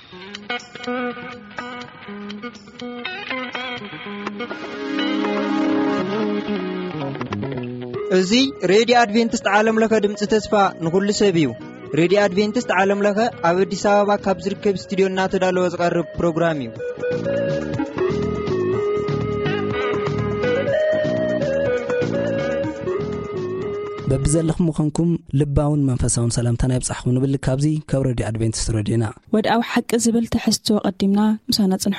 እዚ ሬዲዮ አድቬንቲስት ዓለም ለኸ ድምጽ ተስፋ ንኹሉ ሰብ እዩ። ሬዲዮ አድቬንቲስት ዓለም ለኸ ኣብ አዲስ አበባ ካብ ዝርከብ ስቱዲዮ እናተዳለወ ዝቐርብ ፕሮግራም እዩ። በብዘለኹም ምኾንኩም ልባውን መንፈሳውን ሰላምታና ይብጻሕኩም ንብል ካብዚ ካብ ሬዲዮ አድቬንቲስት ሬዲዮና ወድኣዊ ሓቂ ዝብል ትሕዝቶ ቀዲምና ምሳና ጽንሑ።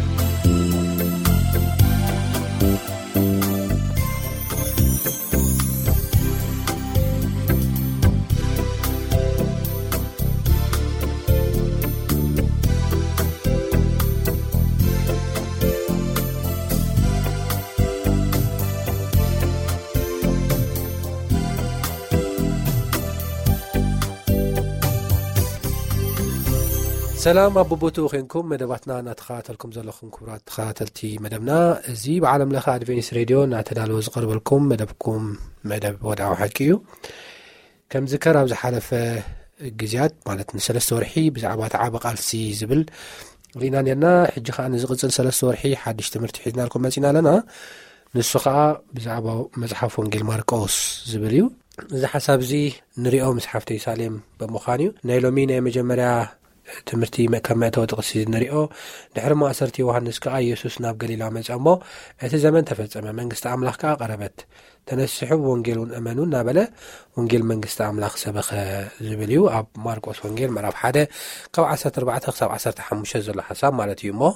ሰላም አብቦቱ ኾንኩም መደባትና እናተኸታተልኩም ዘለኹም ክቡራት ተኸታተልቲ መደብና እዚ ብዓለም ለኸ አድቬንቲስት ሬድዮ እናተዳለወ ዝቐርበልኩም መደብኩም መደብ ወድኣዊ ሓቂ እዩ። ከም ዝከር ኣብ ዝሓለፈ ግዜያት ማለት ንሰለስተ ወርሒ ብዛዕባ ተዓበ ቃልሲ ዝብል ሪና ነርና። ሕጂ ከዓ ንዝቕፅል ሰለስተ ወርሒ ሓድሽ ትምህርቲ ሒዝናልኩም መፂና ኣለና። ንሱ ከዓ ብዛዕባ መጽሓፍ ወንጌል ማርቆስ ዝብል እዩ። እዚ ሓሳብ እዚ ንሪኦ ምስ ሓፍተይ ሳሌም ብምዃኑ እዩ። ናይ ሎሚ ናይ መጀመርያ ትምህርቲ ከም መእተዊ ጥቕሲ ንሪኦ ድሕሪ ማእሰርቲ ዮሃንስ ከዓ ኢየሱስ ናብ ገሊላ መጸ እሞ እቲ ዘመን ተፈጸመ፣ መንግስቲ ኣምላኽ ከዓ ቀረበት፣ ተነስሑ ወንጌሉን እመኑ እናበለ ወንጌል መንግስቲ ኣምላኽ ሰበኸ ዝብል እዩ። ኣብ ማርቆስ ወንጌል ምዕራፍ 1 ካብ 14 ክሳብ 15 ዘሎ ሓሳብ ማለት እዩ። እሞ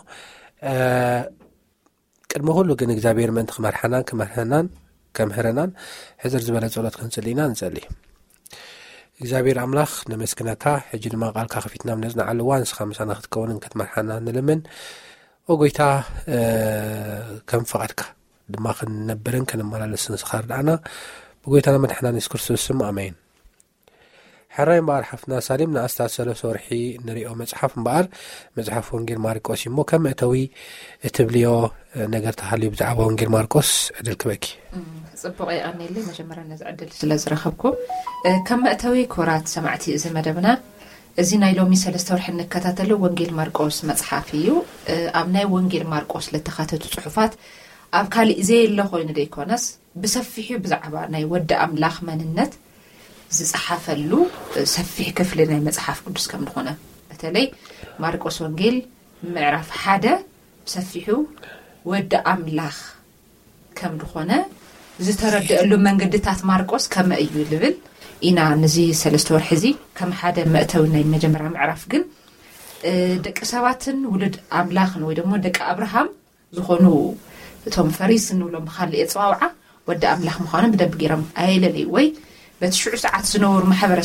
ቅድሚ ኩሉ ግን እግዚኣብሔር ምእንቲ ክመርሐናን ከምህረናን ሕዝር ዝበለ ጸሎት ክንጽሊና ንጸሊ። እግዚአብሔር አምላኽ ነመስክነካ ሕጂ ድማ ቃልካ ከፊትና ምነጽናዕ ልዋ ንስኻ ምሳና ክትከውንን ክትመርሐና ንልምን ወጎይታ ከም ፈቃድካ ድማ ክንነብርን ክንመላለስን ንስኻ ርዳእና ብጎይታና መድሕና ኢየሱስ ክርስቶስ ስም አሜን። ሕራይ እምበኣር ሓፍትና ሳሌም ንኣስታት ሰለስተ ወርሒ ንሪኦ መጽሓፍ እምበኣር መጽሓፍ ወንጌል ማርቆስ እሞ ከም እተዊ እትብልዮ ነገር ተሃልዩ ብዛዕባ ወንጌል ማርቆስ ዕድል ክበኪ ጽቡቕ ይቐኒልይ። መጀመርያ ነዚ ዕድል ስለ ዝረኸብኩም ከም እተዊ ክቡራት ሰማዕቲ እዚ መደብና እዚ ናይ ሎሚ ሰለስተ ወርሒ እንከታተሎ ወንጌል ማርቆስ መጽሓፍ እዩ። ኣብ ናይ ወንጌል ማርቆስ ለተኻተቱ ጽሑፋት ኣብ ካልእ ዘየለ ኮይኑ ደይኮነስ ብሰፊሑ ብዛዕባ ናይ ወዲ ኣምላኽ መንነት ዝጽሓፈሉ ሰፊሕ ክፍሊ ናይ መጽሓፍ ቅዱስ ከም ዝኾነ በተለይ ማርቆስ ወንጌል ምዕራፍ 1 ሰፊሑ ወዲ ኣምላኽ ከም ዝኾነ ዝተረድአሉ መንገድታት ማርቆስ ከም እዩ ልብል ኢና ነዚ ሰለስተ ወርሒ እዚ ከም ሓደ መእተዊ ናይ መጀመርያ ምዕራፍ ግን ደቂ ሰባትን ውሉድ ኣምላኽን ወይ ደግሞ ደቂ አብርሃም ዝኾኑ እቶም ፈሪስ ንብሎም ብኻልእ የጽዋውዓ ወዲ ኣምላኽ ምዃኖም ብደንብ ገይሮም ኣይለለይ ወይ በትሽዑ ሰዓት ዝነበሩ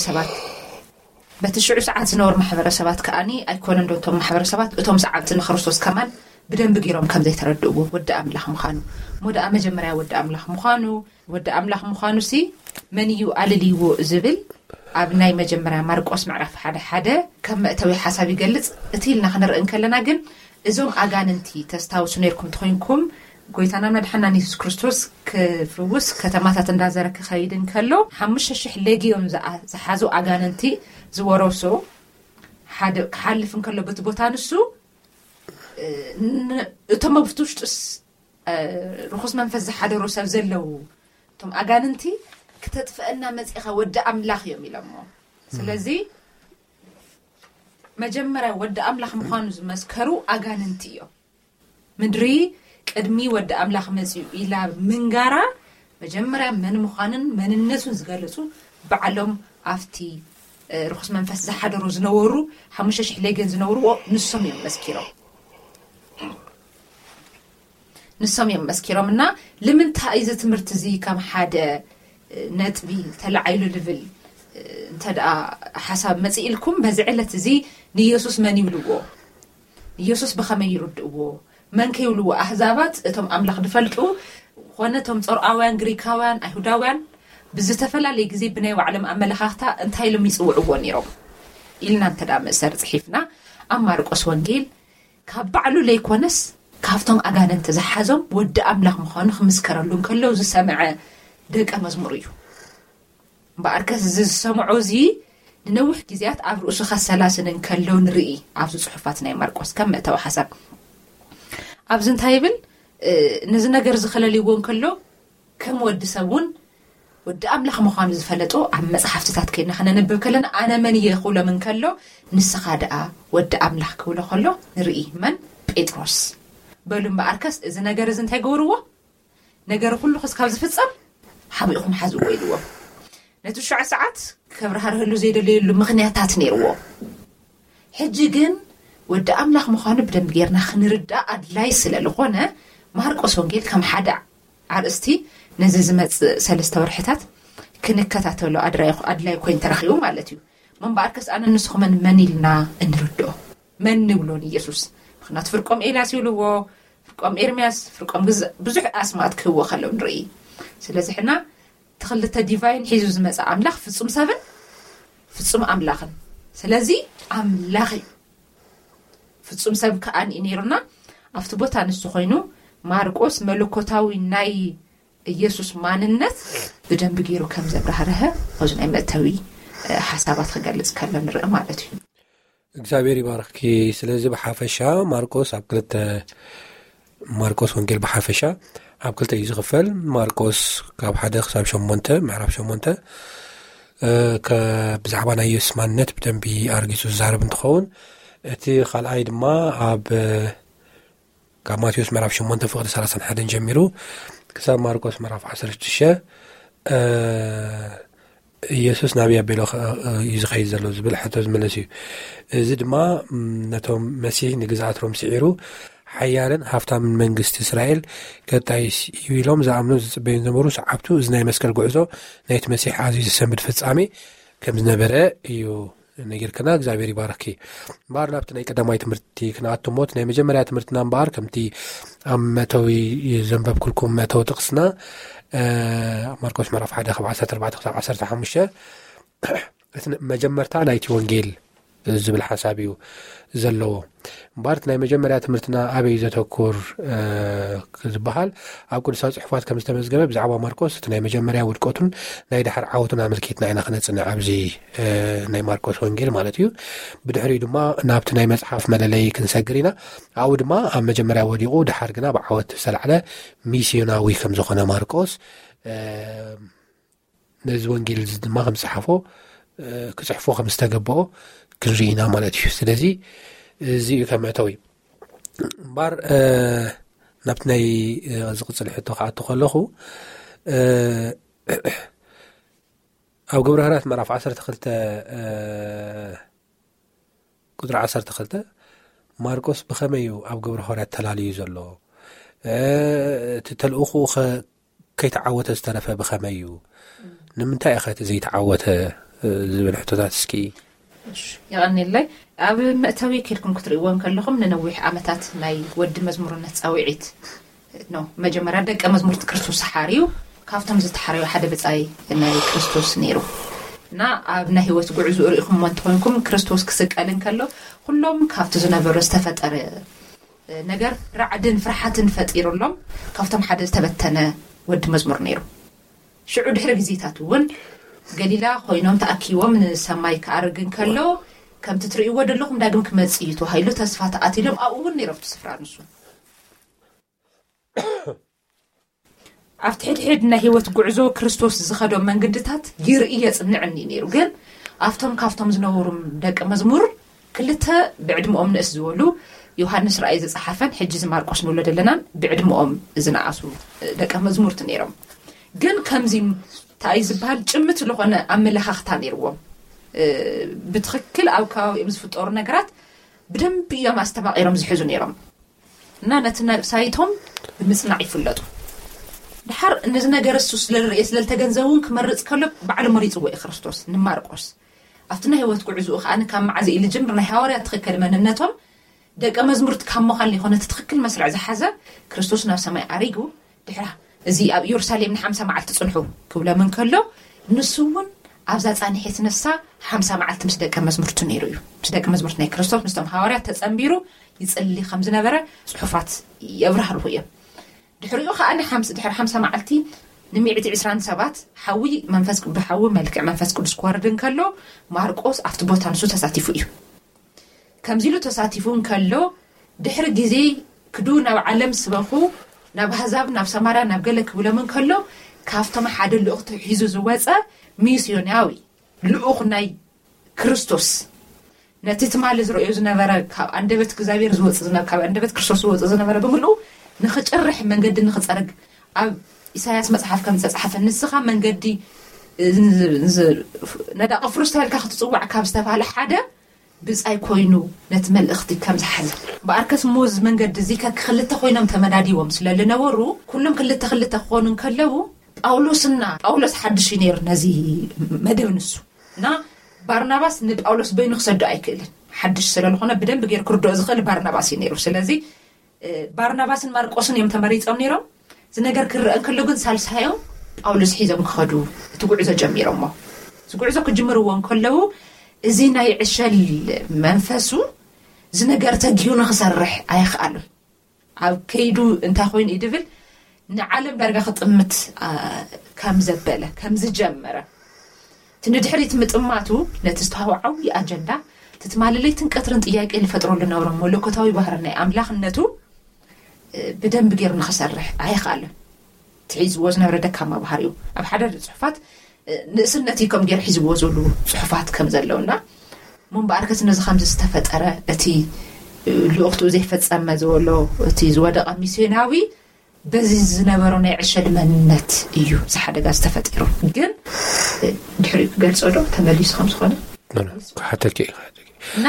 ማሕበረሰባት ከኣኒ ኣይኮነን ዶ እቶም ማሕበረሰባት እቶም ሰዓብቲ ንክርስቶስ ከማን ብደንብ ገይሮም ከም ዘይተረድእዎ ወዲ ኣምላኽ ምዃኑ ሞዳኣ መጀመርያ ወዲ ኣምላኽ ምዃኑ ሲ መን እዩ ኣልልይዎ ዝብል ኣብ ናይ መጀመርያ ማርቆስ ምዕራፍ 1 ከም መእተዊ ሓሳብ ይገልጽ። እቲ ኢልና ክንርኢ ከለና ግን እዞም ኣጋንንቲ ተስታውሱ ነርኩም ትኾንኩም ጎይታና መድሓናን ኢየሱስ ክርስቶስ ክፍውስ ከተማታት እንዳዘረ ክኸይድን ከሎ 5,000 ሌጊዮን ዝሓዙ ኣጋንንቲ ዝወረሱ ሓደ ክሓልፍን ከሎ በቲ ቦታ ንሱ እቶም ኣብቲ ውሽጡስ ርኹስ መንፈስ ዝሓደሩ ሰብ ዘለው እቶም ኣጋንንቲ ክተጥፍአና መጽኢኻ ወዲ ኣምላኽ እዮም ኢሎሞ። ስለዚ መጀመርያ ወዲ ኣምላኽ ምዃኑ ዝመስከሩ ኣጋንንቲ እዮም። ምድሪ ቅድሚ ወዲ ኣምላኽ መጽኡ ኢላ ምንጋራ መጀመርያ መን ምዃንን መንነቱን ዝገልጹ በዓሎም ኣፍቲ ርኹስ መንፈስ ዝሓደሩ ዝነበሩ 5,000 ሌጊዮን ዝነበሩ ንሶም እዮም መስኪሮምና ለምንታይ እዚ ትምህርቲ እዚ ከም ሓደ ነጥቢ ተላዓይሉ ልብል እንተዳ ሓሳብ መጽኢልኩም በዚ ዕለት እዚ ንኢየሱስ መን ይብልዎ ኢየሱስ በኸመይ ይርድእዎ መን ከይብልዎ ኣሕዛባት እቶም ኣምላኽ ድፈልጡ ኾነቶም ጾርዓውያን ግሪካውያን ኣይሁዳውያን ብዝተፈላለየ ግዜ ብናይ ባዕሎም ኣመለኻኽታ እንታይ ኢሎም ይጽውዕዎ ነይሮም ኢልና እንተዳ መእሰር ጽሒፍና ኣብ ማርቆስ ወንጌል ካብ ባዕሉ ለይኮነስ ካብቶም ኣጋንንቲ ዝሓዞም ወዲ ኣምላኽ ምዃኑ ክምስከረሉ እንከሎ ዝሰምዐ ደቀ መዝሙር እዩ። በኣርከስ ዝሰምዖ እዚ ንነውሕ ግዜያት ኣብ ርእሱኻ ሰላስን እንከለው ንርኢ ኣብዚ ጽሑፋት ናይ ማርቆስ ከም መእተዊ ሓሳብ ኣብዚ እንታይ ይብል ነዚ ነገር ዝኸለልይዎ እንከሎ ከም ወዲ ሰብውን ወዲ ኣምላኽ ምዃኑ ዝፈለጦ ኣብ መጽሓፍትታት ከይና ክነንብብ ከለና ኣነ መን እየ ክብሎም እንከሎ ንስኻ ደኣ ወዲ ኣምላኽ ክብሎ ከሎ ንርኢ መን ጴጥሮስ በሉ እምበኣርከስ እዚ ነገር እዚ እንታይ ገበርዎ ነገር ኩሉ ክስካብ ዝፍጸም ሓቢእኹም ሓዝዎ ኢልዎ ነቲ 9 ሰዓት ከብርሃርህሉ ዘይደልየሉ ምኽንያታት ነይርዎ ሕጂ ግን ወዲ ኣምላኽ ምዃኑ ብደንብ ጌርና ክንርዳእ ኣድላይ ስለዝኾነ ማርቆስ ወንጌል ከም ሓደ ኣርእስቲ ነዚ ዝመጽእ 3 ወርሕታት ክንከታተሎ ኣድላይ ኮይን ተረኺቡ ማለት እዩ እምበኣርከስ ኣነ ንስኹም መን ኢልና እንርድኦ መን ንብሎን ኢየሱስ ምኽንያቱ ፍርቆም ኤልያስ ይብልዎ ፍርቆም ኤርምያስ ፍርቆም ብዙሕ ኣስማት ክህብዎ ከለው ንርኢ ስለዚ ሕና ተኽልተ ዲቫይን ሒዙ ዝመጽእ ኣምላኽ ፍጹም ሰብን ፍጹም ኣምላኽን ስለዚ ኣምላኽ ፍጹም ሰብ ከኣን ነይሩና ኣብቲ ቦታ ንሱ ኮይኑ ማርቆስ መለኮታዊ ናይ ኢየሱስ ማንነት ብደንብ ገይሩ ከም ዘብራህርህ እዚ ናይ መእተዊ ሓሳባት ክገልጽ ከሎ ንርኢ ማለት እዩ እግዚአብሔር ይባርክኪ ስለዚ በሓፈሻ ማርቆስ ወንጌል በሓፈሻ ኣብ ክልተ እዩ ዝኽፈል ማርቆስ ካብ 1 ክሳብ 8 ምዕራፍ 8 ብዛዕባ ናይ ኢየሱስ ማንነት ብደንቢ ኣርጊጹ ዝዛረብ እንትኸውን እቲ ካልኣይ ድማ ኣብ ካብ ማቴዎስ ምዕራፍ 8 ፍቕዲ 31 ጀሚሩ ክሳብ ማርቆስ ምዕራፍ 16 ኢየሱስ ናብያ ቤሎ እዩ ዝኸይድ ዘሎ ዝብል ሕቶ ዝመለስ እዩ እዚ ድማ ነቶም መሲሕ ንግዛኣቶም ስዒሩ ሓያልን ሃፍታምን መንግስቲ እስራኤል ከጣይስ ኢሎም ዝኣምኑ ዝጽበዩ ዝነበሩ ሰዓብቱ እዚ ናይ መስቀል ጉዕዞ ናይቲ መሲሕ ኣዝዩ ዝሰንብድ ፍጻሜ ከም ዝነበረ እዩ ነጊርክና እግዚአብሔር ይባርክኪ እምበኣር ናብቲ ናይ ቀዳማይ ትምህርቲ ክንኣትሞት ናይ መጀመርያ ትምህርትና እምበኣር ከምቲ ኣብ መእተዊ ዘንበብኩልኩም መእተዊ ጥቕስና ማርቆስ ምዕራፍ 1 ካብ 14 ክሳብ 15 እቲ መጀመርታ ናይቲ ወንጌል ዝብል ሓሳብ እዩ ዘለዎ እምበኣር ናይ መጀመርያ ትምህርትና ኣበይ ዘተኩር ዝበሃል ኣብ ቅዱሳት ጽሑፋት ከም ዝተመዝገበ ብዛዕባ ማርቆስ እቲ ናይ መጀመርያ ውድቀቱን ናይ ድሕሪ ዓወቱን ኣመልኪትና ኢና ክነጽንዕ ኣብዚ ናይ ማርቆስ ወንጌል ማለት እዩ ብድሕሪኡ ድማ ናብቲ ናይ መጽሓፍ መለለይ ክንሰግር ኢና ኣብኡ ድማ ኣብ መጀመርያ ወዲቑ ድሓር ግና ብዓወት ዝተላዕለ ሚስዮናዊ ከም ዝኾነ ማርቆስ ነዚ ወንጌል ድማ ከም ዝሓፎ ክጽሕፎ ከም ዝተገበኦ ክንርኢና ማለት እዩ ስለዚ እዚ ከም መእተዊ እምበኣር ናብቲ ናይ ዝቕጽል ሕቶ ከኣቱ ከለኹ ኣብ ግብረ ሐዋርያት ምዕራፍ 12 ቁጥሪ 12 ማርቆስ ብኸመይ እዩ ኣብ ግብረ ሐዋርያት ተላልዩ ዘሎ እቲ ተልእኹ ከይተዓወተ ዝተረፈ ብኸመይ እዩ ንምንታይ እኸ እቲ ዘይተዓወተ ዝብል ሕቶታት እስኪ ይቐኒለይ ኣብ መእተዊ ከልኩም ክትርእይዎም ከለኹም ንነዊሕ ዓመታት ናይ ወዲ መዝሙርነት ጻውዒት መጀመርያ ደቀ መዝሙርቲ ክርስቶስ ሓርዩ ካብቶም ዝተሓረዩ ሓደ ብጻይ ናይ ክርስቶስ ነይሩ እና ኣብ ናይ ህይወት ጉዕዞ ርኢኹም እንትኾንኩም ክርስቶስ ክስቀልን ከሎ ኩሎም ካብቲ ዝነበሩ ዝተፈጠረ ነገር ራዕድን ፍርሓትን ፈጢሩሎም ካብቶም ሓደ ዝተበተነ ወዲ መዝሙር ነይሩ ሽዑ ድሕሪ ግዜታት እውን ገሊላ ኮይኖም ተኣኪቦም ንሰማይ ከኣርግን ከሎ ከምቲ ትርእይዎ ዘለኹም ዳግም ክመጽእ እዩ ተባሂሉ ተስፋ ተኣቲሎም ኣብኡ እውን ነይሮም ስፍራ ንሱ ኣብቲ ሕድሕድ ናይ ህይወት ጉዕዞ ክርስቶስ ዝኸዶም መንገድታት ይርኢ የጽንዕኒ ነይሩ ግን ካብቶም ዝነበሩ ደቀ መዝሙር ክልተ ብዕድመኦም ንእስ ዝበሉ ዮሐንስ ራእይ ዝጸሓፈን ሕጂ ማርቆስ ንብሎ ዘለና ብዕድመኦም ዝነኣሱ ደቀ መዝሙርቲ ነይሮም ግን ከምዚ ታይ ዝበሃል ጭምት ዝኾነ ኣመለኻኽታ ነይርዎም ብትኽክል ኣብ ከባቢኦም ዝፍጠሩ ነገራት ብደንብ እዮም ኣስተማቒሮም ዝሕዙ ነይሮም እና ነቲ ሳይቶም ብምጽናዕ ይፍለጡ ድሓር ነዚ ነገር እሱ ስለርየ ስለልተገንዘቡን ክመርጽ ከሎ ባዕሉ መሪጽዎ እዩ ክርስቶስ ንማርቆስ ኣብቲ ናይ ህይወት ጉዕዞኡ ከኣነ ካብ መዓዝ ኢሉ ጀምር ናይ ሃዋርያት ትኽክል መንነቶም ደቀ መዝሙርቲ ካብ ምዃን ዝኾነ ትኽክል መስርዕ ዝሓዘ ክርስቶስ ናብ ሰማይ ኣሪጉ ድሕራ እዚ ኣብ ኢየሩሳሌም ን50 መዓልቲ ጽንሑ ክብሎም እንከሎ ንሱ እውን ኣብዛ ጻኒሐት ነሳ 50 መዓልቲ ምስ ደቀ መዝሙርቱ ነይሩ እዩ ምስ ደቀ መዝሙርት ናይ ክርስቶስ ምስቶም ሃዋርያት ተጸምቢሩ ይጽሊ ከም ዝነበረ ጽሑፋት የብራህርሁ እዮም ድሕሪኡ ከኣነ ድሕሪ 50 መዓልቲ ن120 ሰባት ሓዊ መንፈስ ብሓዊ መልክዕ መንፈስ ቅዱስ ክወርድን ከሎ ማርቆስ ኣብቲ ቦታ ንሱ ተሳቲፉ እዩ ከምዚ ኢሉ ተሳቲፉን ከሎ ድሕሪ ግዜ ክዱ ናብ ዓለም ስበኹ ናብ ኣሕዛብ ናብ ሰማርያ ናብ ገለ ክብሎምን ከሎ ካፍቶም ሓደ ልኡኽ ሒዙ ዝወፀ ሚስዮናዊ ልኡኽ ናይ ክርስቶስ ነቲ ትማል ዝረአዩ ዝነበረ ካብ አንደበት እግዚአብሔር ዝወፅእ ዝነበረ ካብ አንደበት ክርስቶስ ዝወፅእ ዝነበረ ብምሉ ንኽጭርሕ መንገዲ ንኽፀርግ ኣብ ኢሳያስ መጽሓፍ ከም ዝተጻሕፈ ንስኻ መንገዲ ነዳቕ ፍሩስታልካ ክትጽዋዕ ካብ ዝተባሃለ ሓደ ብጻይ ኮይኑ ነቲ መልእኽቲ ከም ዝሓዘ በኣርከስ ሞዝ መንገዲ እዚ ክልተ ኮይኖም ተመዳዲዎም ስለዝነበሩ ኩሎም ክልተ ክኾኑን ከለው ጳውሎስ ሓድሽ ነይሩ ነዚ መደብ ንሱ እና ባርናባስ ንጳውሎስ በይኑ ክሰዶ ኣይክእልን ሓድሽ ስለዝኾነ ብደንብ ገይሩ ክርድኦ ዝኽእል ባርናባስ ነይሩ ስለዚ ባርናባስን ማርቆስን እዮም ተመሪፆም ነይሮም ዝነገር ክርአን ከሎ ግን ሳልሳዮም ጳውሎስ ሒዞም ክኸዱ እቲ ጉዕዞ ጀሚሮሞ ዝጉዕዞ ክጅምርዎን ከለው እዚ ናይ ዕሸል መንፈሱ ዝነገር ተጊዩ ንኽሰርሕ ኣይኽኣሉን ኣብ ከይዱ እንታይ ኮይኑ ይድብል ንዓለም ዳርጋ ክጥምት ከም ዘበለ ከም ዝጀመረ ትንድሕሪት ምጥማቱ ነቲ ዝተዋዓው ኣጀንዳ ትትማለለይትን ቀትርን ጥያቄ ልፈጥሮሉ ነበሮ መለኮታዊ ባህሪ ናይ ኣምላኽነቱ ብደንብ ገይሩ ንኽሰርሕ ኣይኽኣሉን ትሒዝዎ ዝነበረ ደካማ ባህሪኡ ኣብ ሓደ ጽሑፋት ንእስነቲ ከም ገይሩ ሒዝዎ ዘሎ ጽሑፋት ከም ዘለውና ምንባርከት ነዚ ከምዚ ዝተፈጠረ እቲ ልኡኽቱ ዘይፈጸመ ዘሎ እቲ ዝወደቐ ሚስዮናዊ በዚ ዝነበረ ናይ ዕሸል መንነት እዩ ዝሓደጋ ዝተፈጠሩ ግን ድሕሪ ክገልጾ ዶ ተመሊሱ ከም ዝኾነ ሓተኪ እና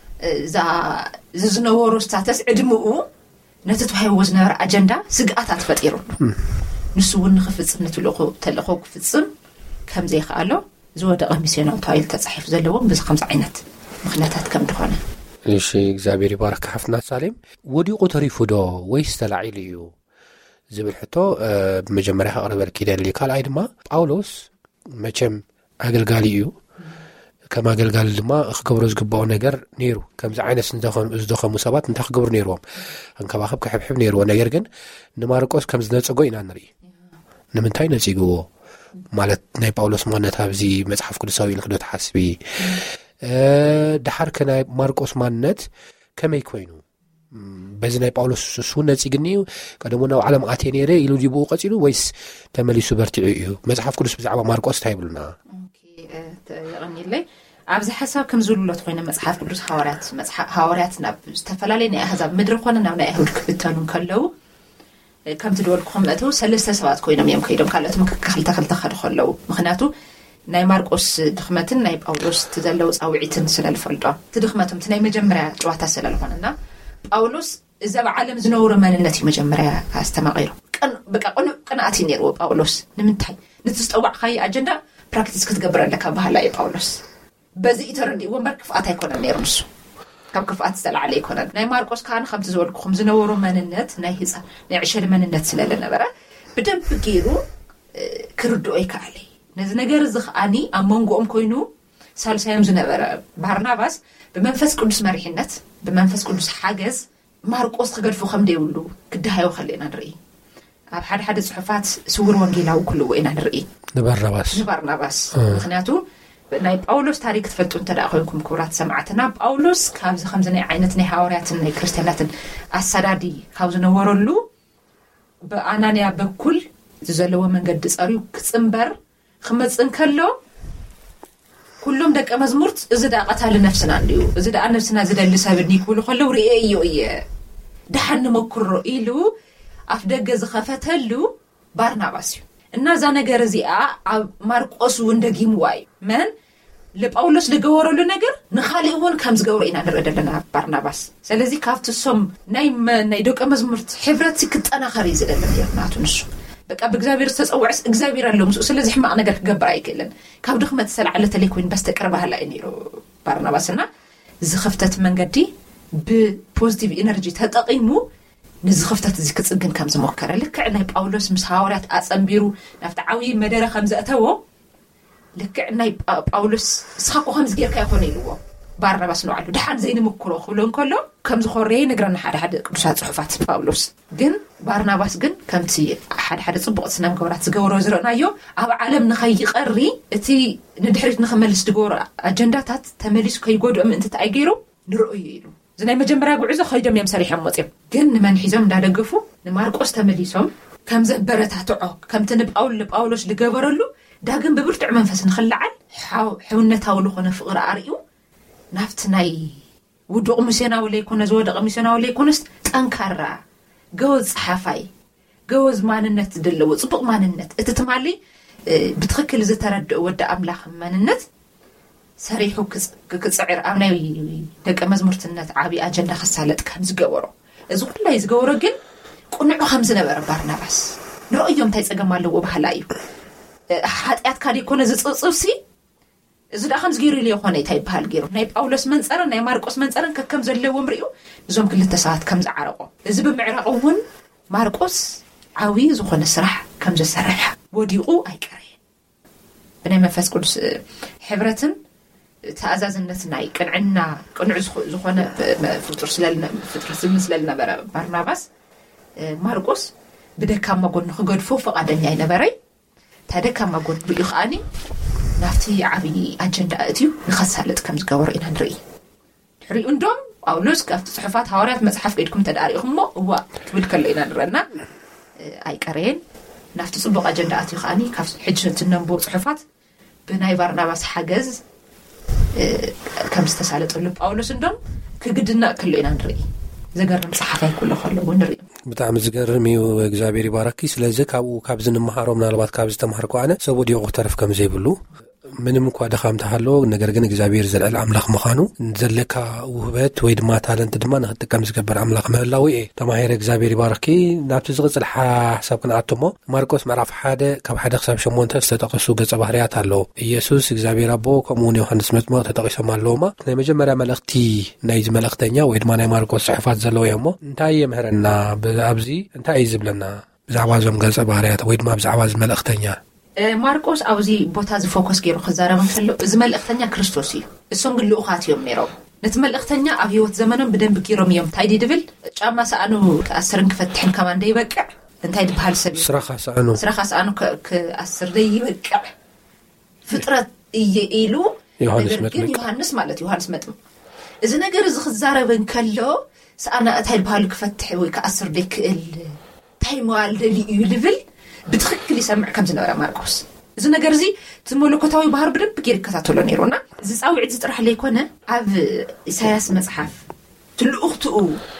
ዝነበሩ ስታተስ ዕድምኡ ነቲ ተዋሂብዎ ዝነበረ ኣጀንዳ ስግኣታት ፈጢሩ ንሱ እውን ንኽፍጽም ነቲ ተልእኾ ክፍጽም ከም ዘይከኣሎ ዝወደቐ ሚስዮናዊ ተባሂሉ ተጻሒፉ ዘለዎም ብዚ ከምዚ ዓይነት ምኽንያታት ከም ድኾነ እሺ እግዚአብሔር ይባርክ ሓፍትና ሳሌም ወዲቑ ተሪፉ ዶ ወይስ ተላዒሉ እዩ ዝብል ሕቶ ብመጀመርያ ኣቕርበልኪ ደሊ ካልኣይ ድማ ጳውሎስ መቸም ኣገልጋሊ እዩ ከም ኣገልጋሊ ድማ ክገብሮ ዝግባኦ ነገር ነይሩ ከምዚ ዓይነት ዝደኸሙ ሰባት እንታይ ክገብሩ ነይርዎም ክንከባኸብ ክሕብሕብ ነይርዎ ነገር ግን ንማርቆስ ከም ዝነፀጎ ኢና ንርኢ ንምንታይ ነፂግዎ ማለት ናይ ጳውሎስ ማንነት ኣብዚ መጽሓፍ ቅዱሳዊ ኢልክ ዶ ተሓስቢ ድሓር ከናይ ማርቆስ ማንነት ከመይ ኮይኑ በዚ ናይ ጳውሎስ እሱ ነፂግኒ ቀደሞ ናብ ዓለም ኣትየ ነይረ ኢሉ ዲብኡ ቀፂሉ ወይስ ተመሊሱ በርቲዑ እዩ መጽሓፍ ቅዱስ ብዛዕባ ማርቆስ እንታይ ይብሉና ይቕኒለይ ኣብዚ ሓሳብ ከም ዝብሉሎት ኮይነ መጽሓፍ ቅዱስ ሃዋርያት ናብ ዝተፈላለዩ ናይ ኣሕዛብ ምድሪ ኮነ ናብ ናይ ኣይሁድ ክፍተኑ ከለው ከምቲ ደወልኩኹም እተው ሰለስተ ሰባት ኮይኖም እዮም ከይዶም ካልኦትም ክልተ ክኸዱ ከለው ምክንያቱ ናይ ማርቆስ ድኽመትን ናይ ጳውሎስ ትዘለው ፃውዒትን ስለልፈልጦ እቲ ድኽመቶም እቲ ናይ መጀመርያ ጨዋታ ስለልኾነና ጳውሎስ እዚ ኣብ ዓለም ዝነብሩ መንነት እዩ መጀመርያ ኣስተማቒሩ በቃ ቅንኣት እዩ ነይርዎ ጳውሎስ ንምንታይ ነቲ ዝጠዋዕካዮ ኣጀንዳ ፕራክቲስ ክትገብር ኣለካ ባህላ እዩ ጳውሎስ በዚ ኢተረዲእዎ እምበር ክፍኣት ኣይኮነን ነይሩ ንሱ ካብ ክፍኣት ዝተላዕለ ኣይኮነን ናይ ማርቆስ ካን ከምቲ ዝበልኩኹም ዝነበሩ መንነት ናይ ህፃን ናይ ዕሸል መንነት ስለለነበረ ብደንብ ገይሩ ክርድኦ ይከኣለ ነዚ ነገር እዚ ከዓኒ ኣብ መንጎኦም ኮይኑ ሳልሳዮም ዝነበረ ባርናባስ ብመንፈስ ቅዱስ መሪሕነት ብመንፈስ ቅዱስ ሓገዝ ማርቆስ ክገድፉ ከም ደይብሉ ክድሃዮ ከለና ንርኢ ኣብ ሓደ ጽሑፋት ስውር ወንጌላዊ ኩሉ ኢና ንርኢ ንባርናባስ ምክንያቱ ናይ ጳውሎስ ታሪክ ትፈልጡ እንተደኣ ኮይንኩም ክብራት ሰማዕትና ጳውሎስ ካብዚ ከምዚ ናይ ዓይነት ናይ ሃዋርያትን ናይ ክርስትያናትን ኣሰዳዲ ካብ ዝነበረሉ ብኣናንያ በኩል ዘለዎ መንገዲ ጸሪዩ ክጽምበር ክመጽን ከሎ ኩሎም ደቀ መዝሙርት እዚ ዳ ቀታሊ ነፍስና እንዲዩ እዚ ዳ ነፍስና ዝደሊ ሰብኒ ክብሉ ከለው ርእዮ እየ ድሓን መክሮ ኢሉ ኣፍ ደገ ዝኸፈተሉ ባርናባስ እዩ እና ዛ ነገር እዚኣ ኣብ ማርቆስ ወንደጊምዋ እዩ መን ለጳውሎስ ለገወረሉ ነገር ንኻሊእ እውን ከም ዝገብሩ ኢና ንርኢ ዘለና ባርናባስ ስለዚ ካብትሶም ናይ ደቀ መዝሙርት ሕብረት ክጠናኸር እዩ ዝደለ ነይርናቱ ንሱ በቃ ብእግዚአብሔር ዝተጸውዕስ እግዚአብሔር ኣሎ ምስ ስለዚ ሕማቕ ነገር ክገብር ኣይክእልን ካብ ድኽመት ሰልዓለ ተለይኮይን በስተቀር ባህላ እዩ ነይሩ ባርናባስና ዝኽፍተት መንገዲ ብፖዚቲቭ ኢነርጂ ተጠቂሙ ንዝኽፍተት እዚ ክጽግን ከም ዝሞከረ ልክዕ ናይ ጳውሎስ ምስ ሃዋርያት ኣጸምቢሩ ናብቲ ዓብዪ መደረ ከም ዘእተዎ ልክዕ ናይ ጳውሎስ ስኻኮ ከም ዝጌርካ ይኮነ ኢልዎ ባርናባስ ንባዕሉ ድሓን ዘይንምክሮ ክብሎ እንከሎ ከም ዝኮርየ ነግረና ሓደ ቅዱሳት ጽሑፋት ጳውሎስ ግን ባርናባስ ግን ከምቲ ሓደ ጽቡቕ ስናም ገብራት ዝገብሮ ዝረናዮ ኣብ ዓለም ንኸይቀሪ እቲ ንድሕሪት ንኸመልስ ዝገብሮ ኣጀንዳታት ተመሊሱ ከይጎድኦም እንት ኣይገይሩ ንርኡዩ ኢሉ ዝናይ መጀመርያ ጉዕዞ ኸይዶም እዮም ሰሪሖም ወፂኦም ግን ንመን ሒዞም እንዳደገፉ ንማርቆስ ተመሊሶም ከም ዘበረታትዖ ከምቲ ንጳውሎስ ዝገበረሉ ዳግም ብብርቱዕ መንፈስ ንኽልዓል ሕውነታዊ ዝኾነ ፍቕሪ ኣርዩ ናፍቲ ናይ ውዱቕ ሚስዮናዊ ለይኮነ ዝወደቐ ሚስዮናዊ ለይኮነስ ጠንካራ ገወዝ ፀሓፋይ ገወዝ ማንነት ዝደለዎ ጽቡቕ ማንነት እቲ ትማሊ ብትኽክል ዝተረድኦ ወዲ ኣምላኽ ማንነት ሰሪሑ ክጽዕር ኣብ ናይ ደቀ መዝሙርትነት ዓቢ ኣጀንዳ ክሳለጥ ከም ዝገበሮ እዚ ኩላይ ዝገበሮ ግን ቁኑዑ ከም ዝነበረ ባርናባስ ንርኦም እንታይ ፀገም ኣለዎ ባህላ እዩ ሓጢኣት ካዲ ኮነ ዝጽጽብሲ እዚ ዳ ከም ዝገይሩ ኢሉ ይኾነ እንታይ ይበሃል ገይሩ ናይ ጳውሎስ መንጸርን ናይ ማርቆስ መንጸርን ከከም ዘለዎም ርእዩ እዞም ክልተ ሰባት ከም ዝዓረቆ እዚ ብምዕራቕ እውን ማርቆስ ዓዊ ዝኾነ ስራሕ ከም ዝሰርሐ ወዲቑ ኣይቀረየን ብናይ መንፈስ ቅዱስ ሕብረትን ተኣዛዝነት ናይ ቅንዕና ቅንዕ ዝኾነ ፍጡር ስለል ነበረ ባርናባስ ማርቆስ ብደካማ ጎኑ ክገድፎ ፈቃደኛ ኣይነበረይ ተደካማ ጎኑ ርእዩ ኸኣኒ ናፍቲ ዓብዪ ኣጀንዳ እትዩ ንኸሳለጥ ከም ዝገበሮ ኢና ንርኢ ድሕሪኡ እንዶም ጳውሎስ ካብቲ ጽሑፋት ሐዋርያት መጽሓፍ ከይድኩም ተዳሪኹሞ እዋ ክብል ከሎ ኢና ንረአና ኣይቀረየን ናፍቲ ጽቡቕ ኣጀንዳ እትዩ ኸኣኒ ካብ ሕጂ እትነንብቦ ጽሑፋት ብናይ ባርናባስ ሓገዝ ከም ዝተሳለጠሉ ጳውሎስ እንዶም ክግድናእ ከሎ ኢና ንርኢ ዘገርም ጽሓፋይ ኩሉ ከለዎ ንርኢ ብጣዕሚ ዝገርም እዩ እግዚአብሔር ይባረኪ ስለዚ ካብዚ ንምሃሮ ምናልባት ካብ ዝተምሃርኩ ኣነ ሰብ ወዲቑ ክተርፍ ከም ዘይብሉ ምንም እኳ ደኻም ተሃሎ ነገር ግን እግዚአብሔር ዘልዕል ኣምላኽ ምዃኑ ዘለካ ውህበት ወይ ድማ ታለንት ድማ ንኽጥቀም ዝገበር ኣምላኽ ምህላው እየ ተማሂረ እግዚአብሔር ይባረኪ ናብቲ ዝቕፅል ሓሳብ ክንኣትሞ ማርቆስ ምዕራፍ 1 ካብ 1 ክሳብ 8 ዝተጠቐሱ ገጸ ባህርያት ኣለዉ ኢየሱስ እግዚአብሔር ኣቦ ከምኡውን ዮሐንስ መጥምቕ ተጠቒሶም ኣለዉማ ናይ መጀመርያ መልእኽቲ ናይ መልእኽተኛ ወይ ድማ ናይ ማርቆስ ጽሑፋት ዘለዎ እዮሞ እንታይ የምህረና ኣብዚ እንታይ እዩ ዝብለና ብዛዕባ እዞም ገጸ ባህርያት ወይ ድማ ብዛዕባ እዚ መልእኽተኛ ማርቆስ ኣብዚ ቦታ ዝፎከስ ገይሩ ክዛረብ እንከሎ እዚ መልእኽተኛ ክርስቶስ እዩ እሶም ግን ልኡኻት እዮም ነይሮም ነቲ መልእኽተኛ ኣብ ህይወት ዘመኖም ብደንብ ገይሮም እዮም እንታይ ድብል ጫማ ሰኣኑ ክኣስርን ክፈትሕን ከማ እንደይበቅዕ እንታይ ድበሃል ሰብ ስራኻ ሰኣኑ ክኣስር ደይበቅዕ ፍጥረት እየ ኢሉ ዮሐንስ ማለት ዮሐንስ መጥምቕ እዚ ነገር እዚ ክዛረብ እንከሎ ሰኣና እንታይ ድበሃል ክፈትሕ ወይ ክኣስር ደይክእል እንታይ መዋል ደልዩ ልብል ብትኽክል ይሰምዕ ከም ዝነበረ ማርቆስ እዚ ነገር እዚ ትመለኮታዊ ባህር ብደንብ ገይሩ ይከታተሎ ነይሩና እዚ ጻውዒት ዝጥራሕ ለይኮነ ኣብ ኢሳያስ መጽሓፍ ትልኡኽትኡ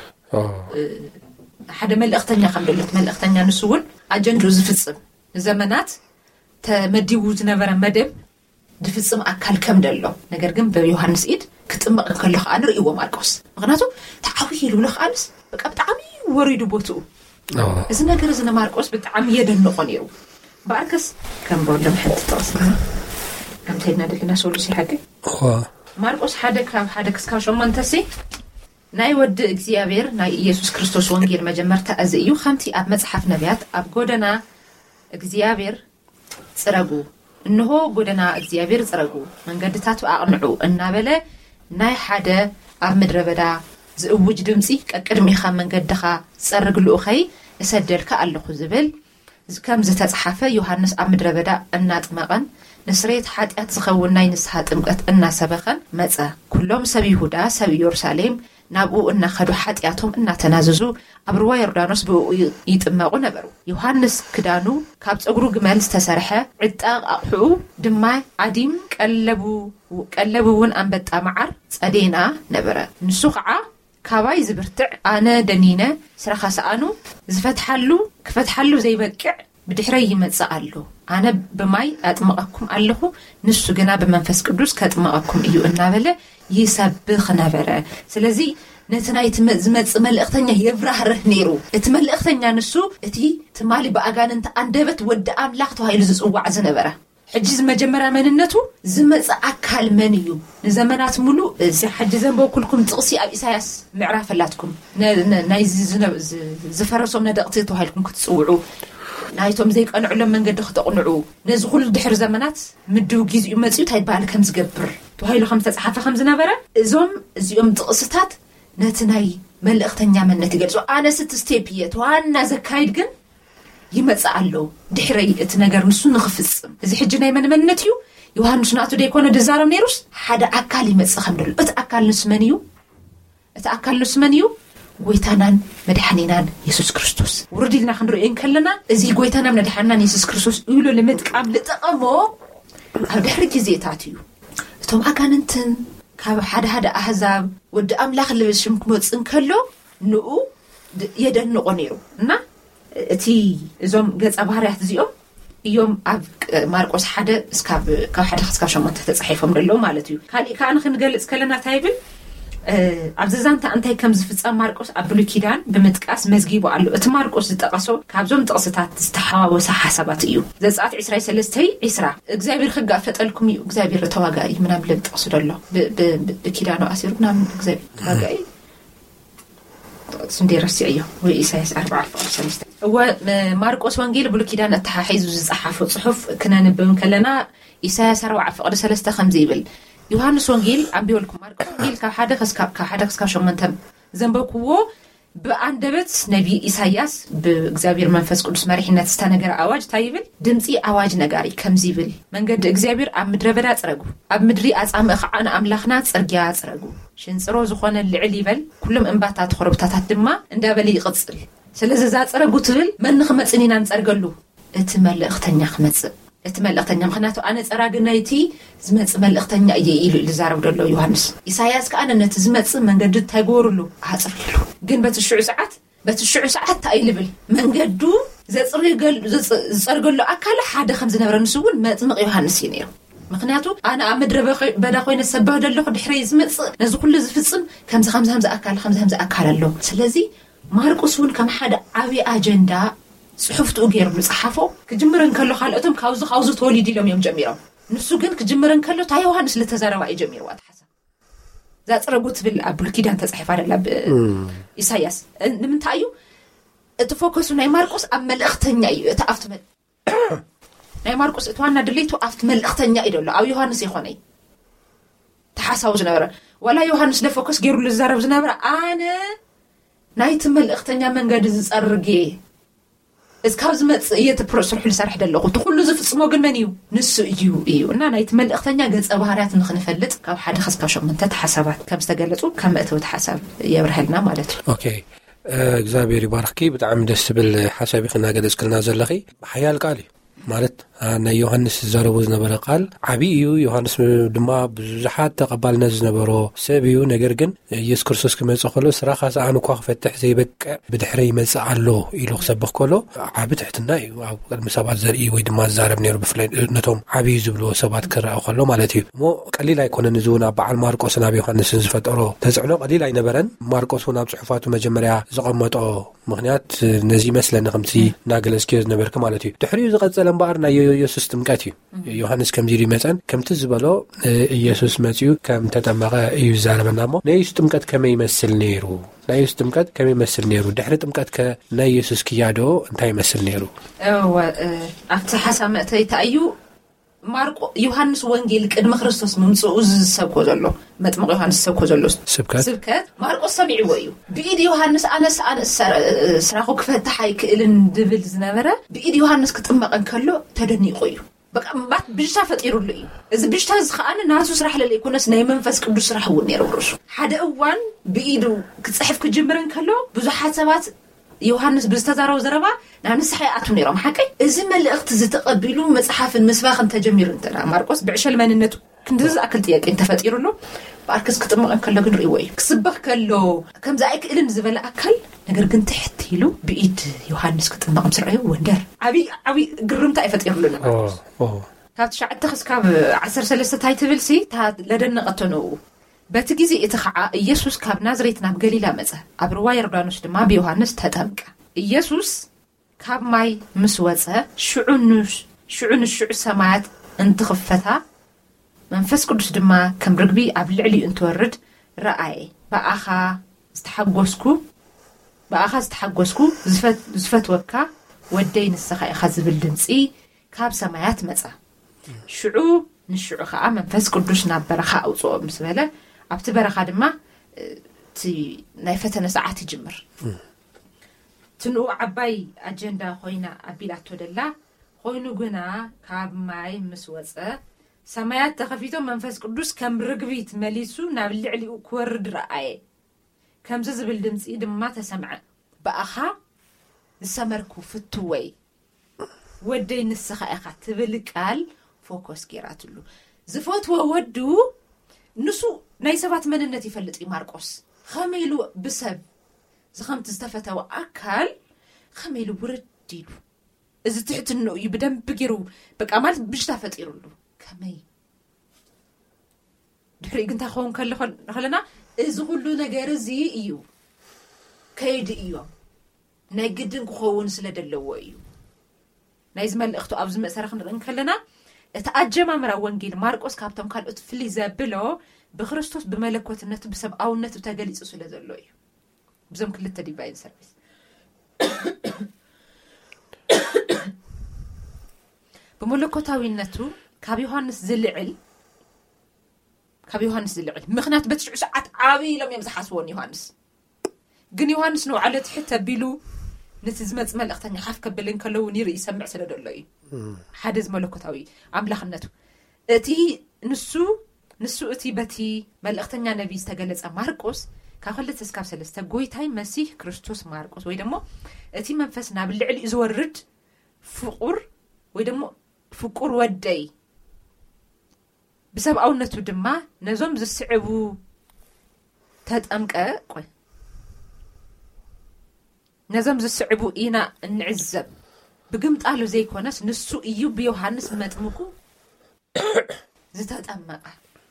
ሓደ መልእኽተኛ ከም ደሎት መልእኽተኛ ንሱ እውን ኣጀንዱ ዝፍጽም ዘመናት ተመዲቡ ዝነበረ መደብ ዝፍጽም ኣካል ከም ደሎ ነገር ግን ብዮሐንስ ኢድ ክጥምቕ ከሎ ከዓ ንርእይዎ ማርቆስ ምክንያቱ ተዓዊሉ ብሎ ከኣንስ በቃ ብጣዕሚ ወሪዱ ቦትኡ እዚ ነገር እዚ ንማርቆስ ብጣዕሚ የደንቆ ነይሩ ባርከስ ከም ቦሎም ሕት ተወስና ከም ተይና ደልና ሶሉሲ ሓቂ ማርቆስ 1 ክሳብ 8 ናይ ወዲ እግዚአብሔር ናይ ኢየሱስ ክርስቶስ ወንጌል መጀመርታ እዚ እዩ ከምቲ ኣብ መጽሓፍ ነቢያት ኣብ ጎደና እግዚአብሔር ጽረጉ እንሆ ጎደና እግዚአብሔር ጽረጉ መንገድታቱ ኣቕንዑ እናበለ ናይ ሓደ ኣብ ምድረ በዳ ዝእውጅ ድምጺ ቀቅድሚኻ መንገድኻ ጽርግሉ ኸይ እሰደልካ ኣለኹ ዝብል ከም ዝተጻሓፈ ዮሐንስ ኣብ ምድረ በዳ እናጥመቐን ንስሬት ሓጢአት ዝኸውን ናይ ንስሐ ጥምቀት እናሰበኸን መጸ ኩሎም ሰብ ይሁዳ ሰብ ኢየሩሳሌም ናብኡ እናኸዱ ሓጢአቶም እናተናዘዙ ኣብ ሩባ ዮርዳኖስ ብኡ ይጥመቑ ነበሩ ዮሐንስ ክዳኑ ካብ ፀጉሩ ግመል ዝተሰርሐ ዕጣቕ ኣቕሑኡ ድማ ዓዲም ቀለቡ እውን ኣንበጣ መዓር ጸዴና ነበረ ንሱ ከዓ ካባይ ዝብርትዕ ኣነ ደኒነ ስራኻ ሰኣኑ ክፈትሓሉ ዘይበቅዕ ብድሕረይ ይመጽእ ኣሎ ኣነ ብማይ ኣጥምቐኩም ኣለኹ ንሱ ግና ብመንፈስ ቅዱስ ከጥምቐኩም እዩ እናበለ ይሰብኽ ነበረ ስለዚ ነቲ ናይ ዝመጽእ መልእኽተኛ የብራህርህ ነይሩ እቲ መልእኽተኛ ንሱ እቲ ትማሊ ብኣጋንንቲ አንደበት ወዲ ኣምላኽ ተባሂሉ ዝጽዋዕ ዝነበረ ሕጂ መጀመርያ መንነቱ ዝመጽእ ኣካል መን እዩ ንዘመናት ሙሉ እዚ ሕጂ ዘንበኩልኩም ጥቕሲ ኣብ ኢሳያስ ምዕራፍ ኣላትኩም ናይ ዝፈረሶም ነደቕቲ ተባሂልኩም ክትጽውዑ ናይቶም ዘይቀንዑሎም መንገዲ ክትቕንዑ ነዚ ኩሉ ድሕሪ ዘመናት ምድው ግዚኡ መጽኡ ታይባል ከም ዝገብር ተባሂሉ ከም ተጻሓፈ ከም ዝነበረ እዚኦም ጥቕስታት ነትናይ መልእክተኛ መንነት ይገልጾ ኣነ ስትስቴፕየት ዋና ዘካይድ ግን ይመጽእ ኣሎ ድሕረይ እቲ ነገር ንሱ ንኽፍጽም እዚ ሕጂ ናይ መንነት እዩ ዮሐንስ ናቱ ደይኮነ ደዛረም ነይሩስ ሓደ ኣካል ይመጽእ ከም ደሎ እቲ ኣካል ንስመን እዩ እቲ ኣካል ንስመን እዩ ጎይታናን መድኃኒናን ኢየሱስ ክርስቶስ ወርዲልና ክንሪኦ እንከለና እዚ ጎይታናን መድኃኒናን ኢየሱስ ክርስቶስ ኢሉ ለምጥቃም ልጠቐሞ ኣብ ድሕሪ ግዜታት እዩ እቶም ኣጋንንትን ካብ ሓደ ኣህዛብ ወዲ ኣምላኽ ልብሽም ክመጽእ እንከሎ ንኡ የደንቆ ነይሩ እና እቲ እዞም ገጸ ባህርያት እዚኦም እዮም ኣብ ማርቆስ 1 እስካብ 1-8 ተጻሒፎም ደለው ማለት እዩ ካልእ ካን ክንገልጽ ከለና ታይብል ኣብዚ ዛንታ እንታይ ከም ዝፍጸም ማርቆስ ኣብ ብሉይ ኪዳን ብምጥቃስ መዝጊቡ ኣሎ እቲ ማርቆስ ዝጠቐሶ ካብዞም ጥቕስታት ዝተሓዋወሰ ሓሳባት እዩ ዘጸአት 23:20 እግዚአብሔር ክጋፈጠልኩም እዩ እግዚአብሔር ተዋጋኢ ምናምን ልጥቕስ ደሎ ብኪዳኑ ኣሲሩ ምናምን እግዚአብሔር ተዋጋኢ ስንዴረስ እዩ ወይ ኢሳይያስ 4:3 ወማርቆስ ወንጌል ብሉይ ኪዳን ተሓሒዙ ዝጻሓፈ ጽሑፍ ክነንብብ ከለና ኢሳይያስ 4:3 ከምዚ ይብል ዮሐንስ ወንጌል ኣንቢወልኩም ማርቆስ ወንጌል ካብ 1-8 ዘንበብክዎ ብኣንደበት ነቢ ኢሳይያስ ብእግዚአብሔር መንፈስ ቅዱስ መሪሕነት ዝተነገረ ኣዋጅ ታይብል ድምጺ ኣዋጅ ነጋሪ ከምዚ ይብል መንገዲ እግዚአብሔር ኣብ ምድረ በዳ ጽረጉ ኣብ ምድሪ ኣጻምእ ኸዓን ኣምላኽና ጽርግያ ጽረጉ ሽንጽሮ ዝኾነ ልዕል ይበል ኩሎም እንባታት ኸረብታታት ድማ እንዳበለ ይቕጽል ስለዚ ዛጽረጉ ትብል መን ክመጽእ ኢና ንጸርገሉ እቲ መልእኽተኛ ክመጽእ እቲ መልእኽተኛ ምኽንያቱ ኣነ ጸራግናይቲ ዝመጽእ መልእኽተኛ እየ ኢሉ ዝዛረብ ደሎ ዮሐንስ ኢሳይያስ ከኣነ ነቲ ዝመጽእ መንገዲ ታይጎርሉ ኣጽርሉ ግን በትሽዑ ሰዓት ታይልብል መንገዱ ዘጸርገሉ ኣካል ሓደ ከም ዝነበረ ንስውን መጥምቕ ዮሐንስ እዩ ነይሩ ምኽንያቱ ኣነ ኣብ ምድረ በዳ ኮይነ ሰብህ ደለኹ ድሕሪ ዝመጽእ ነዚ ኩሉ ዝፍጽም ከምዚ ኣካል ኣሎ ስለዚ ማርቆስ እውን ከም ሓደ ዓብይ ኣጀንዳ ጽሑፍቱ ገይሩ ጽሓፎ ክጅምረን ከሎ ካልኦቶም ካውዙ ተወሊድ ኢሎም እዮም ጀሚሮም ንሱ ግን ክጅምረን ከሎ ታ ዮሐንስ ለተዛረባ ይጀሚሩ ኣተሓሳብ ዛጽረጉ ትብል ኣብ ብሉይ ኪዳን ተጻሒፋ ደላ ኢሳይያስ ንምንታይ እዩ እቲ ፎከሱ ናይ ማርቆስ ኣብ መልእኽተኛ እዩ እቲ ኣፍቲ ናይ ማርቆስ እቲ ዋና ድሌቱ ኣፍቲ መልእኽተኛ እዩ ደሎ ኣብ ዮሐንስ ይኾነይ ተሓሳቡ ዝነበረ ወላ ዮሐንስ ለፎከስ ገይሩ ዝዛረብ ዝነበረ ኣነ ናይቲ መልእኽተኛ መንገዲ ዝጸርግ እስካብ ዝመጽእ እየ ተፕሮሰር ዝሰርሕ ደለኹ እቲ ኩሉ ዝፍጽሞ ግን መን እዩ ንሱ እዩ እና ናይቲ መልእኽተኛ ገጸ ባህርያት ንኽንፈልጥ ካብ 1-8 ተሓሳባት ከም ዝተገለጹ ከም እተውት ሓሳብ የብርሃልና ማለት እዩ ኦኬ እግዚአብሔር ይባርክኪ ብጣዕሚ ደስ ዝብል ሓሳብ ክናገለጽ ከለና ዘለኺ ሓያል ቃል እዩ ማለት ናይ ዮሐንስ ዘረቡ ዝነበረ ቃል ዓቢ እዩ ዮሐንስ ድማ ብዙሓት ተቐባልነት ዝነበሮ ሰብ እዩ ነገር ግን ኢየሱስ ክርስቶስ ክመጽእ ከሎ ስራኻ ሰኣን እኳ ክፈትሕ ዘይበቅዕ ብድሕሪ ይመጽእ ኣሎ ኢሉ ክሰብኽ ከሎ ዓቢ ትሕትና እዩ ኣብ ቅድሚ ሰባት ዘርኢ ወይ ድማ ዝዛረብ ነይሩ ብፍላይ ነቶም ዓቢ ዝብልዎ ሰባት ክረአ ከሎ ማለት እዩ እሞ ቀሊል ኣይኮነን እዚ እውን ኣብ በዓል ማርቆስን ኣብ ዮሐንስን ዝፈጠሮ ተጽዕኖ ቀሊል ኣይነበረን ማርቆስ እውን ኣብ ጽሑፋቱ መጀመርያ ዝቐመጦ ምኽንያት ነዚ መስለኒ ከምቲ ናገለጽክዮ ዝነበርክ ማለት እዩ ድሕሪኡ ዝቐጸለ እምበኣር ናይ ኢየሱስ ጥምቀት እዩ ዮሐንስ ከምዚ ኢሉ ይመጸን ከምቲ ዝበሎ ኢየሱስ መጺኡ ከም ተጠመቐ እዩ ዝዛረበና እሞ ናይ ኢየሱስ ጥምቀት ከመይ ይመስል ነይሩ ናይ ኢየሱስ ጥምቀት ከመይ ይመስል ነይሩ ድሕሪ ጥምቀት ከናይ ኢየሱስ ክያዶ እንታይ ይመስል ነይሩ ኣብቲ ሓሳብ መእተይታ እዩ ዮሐንስ ወንጌል ቅድሚ ክርስቶስ ምምጽኡ ዝሰብኮ ዘሎ መጥምቕ ዮሐንስ ዝሰብኮ ዘሎ ስብከት ማርቆስ ሰሚዕዎ እዩ ብኢድ ዮሐንስ ኣነስ ስራኹ ክፈትሕ ኣይክእልን ድብል ዝነበረ ብኢድ ዮሐንስ ክጥመቐን ከሎ ተደኒቑ እዩ በቃ ብሽታ ፈጢሩሉ እዩ እዚ ብሽታ ዝኸኣነ ናቱ ስራሕ ለለ ይኮነስ ናይ መንፈስ ቅዱስ ስራሕ እውን ነይሩ ርሱ ሓደ እዋን ብኢዱ ክጽሕፍ ክጅምረን ከሎ ብዙሓት ሰባት ዮሐንስ ብዝተዛረቡ ዘረባ ናንስሐ ኣቱ ነይሮም ሓቀይ እዚ መልእኽቲ ዝተቐቢሉ መጽሓፍን ምስባኽን ተጀሚሩ እንተና ማርቆስ ብዕሸል መንነቱ ክንድዝ ኣክል ጥያቄ ተፈጢሩሉ ባርክስ ክጥምቐን ከሎ ግን ርእይዎ እዩ ክስበኽ ከሎ ከምዚ ኣይክእልን ዝበለ ኣካል ነገር ግን ትሕት ኢሉ ብኢድ ዮሐንስ ክጥምቕ ምስርአዩ ወንደር ዓብይ ግርምታ ይፈጢሩሉ ማርቆስ ካብ 9 እስካብ 13 ታይ ትብልሲ ለደነቐቶ ነው በቲ ጊዜ እቲ ኸዓ ኢየሱስ ካብ ናዝሬት ናብ ገሊላ መጸ ኣብ ሩባ ዮርዳኖስ ድማ ብዮሐንስ ተጠምቀ ኢየሱስ ካብ ማይ ምስ ወጸ ሽዑ ሰማያት እንትኽፈታ መንፈስ ቅዱስ ድማ ከም ርግቢ ኣብ ልዕሊ እንትወርድ ረአየ በኣኻ ዝተሓጎስኩ ዝፈትወካ ወደይ ንስኻ ኢኻ ዝብል ድምጺ ካብ ሰማያት መጸ ሽዑ ንሽዑ ኸዓ መንፈስ ቅዱስ ናብ በረኻ ኣውጽኦ ምስ በለ ኣብቲ በረኻ ድማ ናይ ፈተነ ሰዓት ይጅምር ትንኡ ዓባይ ኣጀንዳ ኮይና ኣቢላቶ ደላ ኮይኑ ግና ካብ ማይ ምስ ወፀ ሰማያት ተኸፊቶም መንፈስ ቅዱስ ከም ርግቢት መሊሱ ናብ ልዕሊኡ ክወርድ ረኣየ ከምዚ ዝብል ድምፂ ድማ ተሰምዐ በኣኻ ዝሰመርኩ ፍትወይ ወደይ ንስኻ ኢኻ ትብል ቃል ፎከስ ጌራትሉ ዝፈትዎ ወዱ ንሱ ናይ ሰባት መንነት ይፈልጥ ማርቆስ خميلو بسب زخمت استفتوا أكل خميلو برديلو إذا تحت إنه يبدأ بجرو بقى مال بيشتافت يرولو كمي دحري كنت أخون خلنا إذا كله نجارزي إيو كيد إيو نجدن كخون سلد اللوائيو نايزمال الأختو أبز مسارخنا خلنا تأجمع مرا وانجيل ماركوس كابتن قال أتفلي زابلو بخريستوس بملكوت النت بسبب أو النت بتجلس أصله زلوي بزم كل التديبين سيرفيس بملكوت أو النتو كابيوهانس زلعل مخنات بتشع ساعات عابي لم يمزح حسون يوهانس جن يوهانس نوع على حتى بيلو نتزمت ملقتني حاف كبلين كلو نيري يسمع سلد اللوي حدث ملكوتاوي عمل خنته أتي نسو أتي بتي ملقتني نبي استجلس ماركوس كخلت تسكاب سلسته جويتاي مسيح كريستوس ماركوس ويدمو أتي منفسنا بالعل إزورد فقر ويدمو فقر ودي بسبب أو نتو دما نزوم زسعبو تتأمك قوي نزوم زسعبو إينا نعزب بقمت قالوا زي كوناس نسو إيو بيوحانس متمكو زتتأمك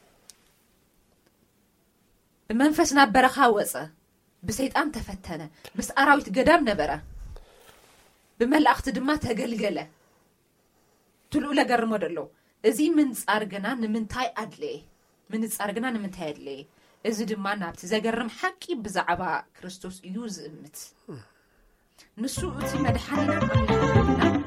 بمنفسنا برخا وصا بسيطان تفتنا بس أراويت قدام نبرا بملأخت دما تقلقلة تلو لقر مدلو إزي من تسارقنا نمنتاي أدلي من تسارقنا نمنتاي أدلي إزي دما نابت زقرم حكي بزعبا كريستوس يوز إمت نسو أتي مدحانينا عملنا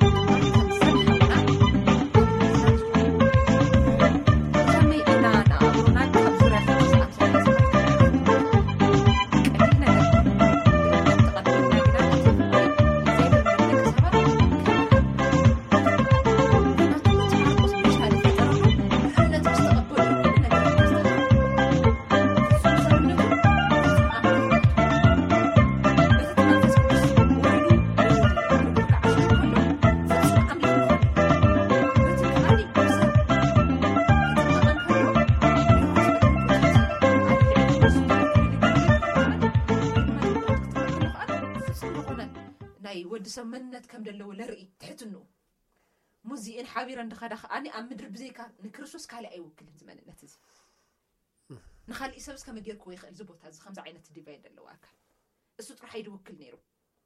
سمنت كم دلو لرئي تحتنو مزيئن حابيرا دخدخ أني أمدر بزيكا نكرسوس كالي أي وكل زمان نتزي نخلي إسابس كم يجير كوي خل زبوت هذا 5 عينة ديفاين دلو أكل السوت راح يدوكل نيرو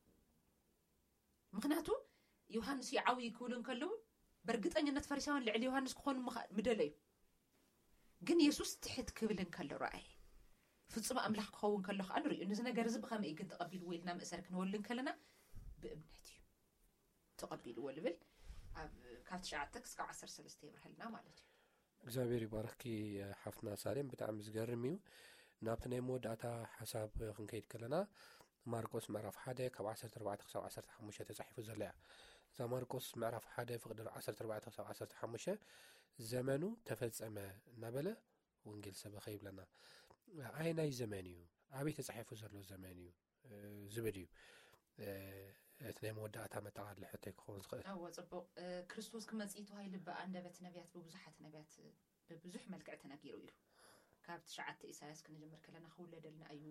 مخناتو يوحنس يعوي يكولن كلو برقت أن نتفرسان لعلي يوحنس كون مدلي جن يسوس تحت كبلن كلو رأي فتصبح أملاح كون كلو أنري إنه زنا جرزب خام يجد قبيل ويلنا مأسرك نولن كلنا بأمنتي تقبل ولبل كانت شعتك سكع 10 سلسته برحلنا مالتي እግዚአብሔር ይባርኪ حفنا سالم بتاع مزغرميو نابتني مود اتا حساب خنكيد كلنا ماركوس معرف حدا كب 14 خصو 15 تصحيفو زلع ذا ماركوس معرف حدا فقدر 14 خصو 15 زمانو تفصمه نبله وانجيل سبخ يبلنا عيناي زمانيو ابي تصحيفو زلو زمانيو زبديو اثنين مودعتا متعاد لحتى يكون زخير أو صبو كريستوس كمزيتو هاي لبا عندبت نبيات ببزحات نبيات ببزح ملكعتنا كيرو كابت شعات إساس كنا جمر كلنا خول لدلنا أيو